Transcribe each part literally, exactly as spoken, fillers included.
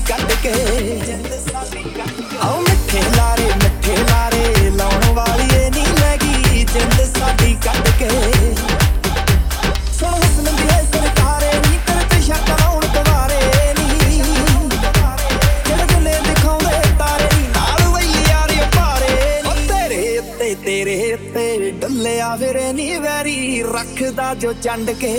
ਕੱਢ ਕੇ ਆਓ ਮਿੱਠੇ ਲਾਰੇ ਮਿੱਠੇ ਲਾਰੇ ਲਾਉਣ ਵਾਲੀ ਏ ਨੀ ਲੈ ਗਈ ਜਿੰਦ ਸਾਡੀ ਕੱਢ ਕੇ ਸੁਣ ਹੁਸਨ ਦੀ ਸਰਕਾਰੇ ਨੀ ਤੇਰੇ ਤੇ ਸ਼ੱਕ ਲਾਉਣ ਦੁਬਾਰੇ ਨੀ ਜਿਹੜੇ ਦੁਲੇ ਦਿਖਾਉਂਦੇ ਤਾਰੇ ਨੀ ਨਾਲ ਵਈ ਯਾਰੀ ਭਾਰੇ ਨੀ ਤੇਰੇ ਉੱਤੇ ਤੇਰੇ ਉੱਤੇ ਡੁੱਲਿਆ ਫਿਰੇ ਨੀ ਵੈਰੀ ਰੱਖਦਾ ਜੋ ਚੰਡ ਕੇ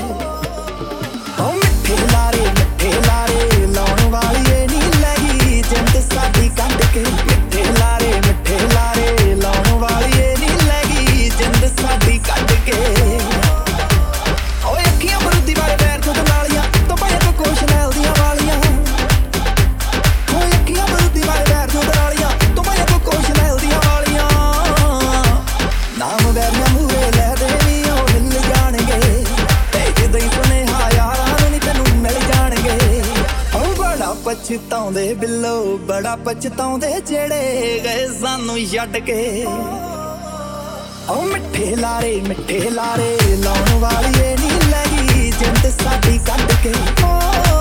ਓ ਮਿੱਠੇ ਲਾਰੇ ਮਿੱਠੇ ਲਾਰੇ ਲਾਉਣ ਵਾਲੀ ਏ ਨੀ ਲੈ ਗਈ ਜਿੰਦ ਸਾਡੀ ਕੱਢ ਕੇ ਮਿੱਠੇ ਲਾਰੇ ਮਿੱਠੇ ਲਾਰੇ ਲਾਉਣ ਵਾਲੀ ਏ ਨੀ ਲੈ ਗਈ ਜਿੰਦ ਸਾਡੀ ਕੱਢ ਕੇ ਓਏ ਅੱਖੀਆਂ ਮਰੂਦੀ ਵਾਲੇ ਪੈਰ ਤੋਂ ਨਾਲੀਆਂ ਤੋਂ ਪਾਇਆ ਕੋ ਕੋਸ਼ਨੈਲ ਦੀਆਂ ਵਾਲੀਆਂ ਓਏ ਅੱਖੀਆਂ ਮਰੂਦੀ ਵਾਲੇ ਪੈਰ ਤੋਂ ਨਾਲੀਆਂ ਤੋਂ ਪਾਇਆ ਕੋ ਕੋਸ਼ਨੈਲ ਦੀਆਂ ਵਾਲੀਆਂ ਨਾਮ ਵੈਰੀਆਂ ਮੂਹਰੇ ਲੈ ਦੇ ਨੀ ਉਹ ਮਿਲ ਜਾਣਗੇ ਤੇ ਜਦੋਂ ਹੀ ਸੁਨੇਹਾ ਯਾਰਾਂ ਨੂੰ ਨੀ ਤੈਨੂੰ ਮਿਲ ਜਾਣਗੇ ਓ ਬੜਾ ਪਛਤਾਉਂਦੇ ਬਿੱਲੋ ਬੜਾ ਪਛਤਾਉਂਦੇ ਜਿਹੜੇ ਗਏ ਸਾਨੂੰ ਛੱਡ ਕੇ ਓ ਮਿੱਠੇ ਲਾਰੇ ਮਿੱਠੇ ਲਾਰੇ ਲਾਉਣ ਵਾਲੀ ਏ ਨੀ ਲੈ ਗਈ ਜਿੰਦ ਸਾਡੀ ਕੱਢ ਕੇ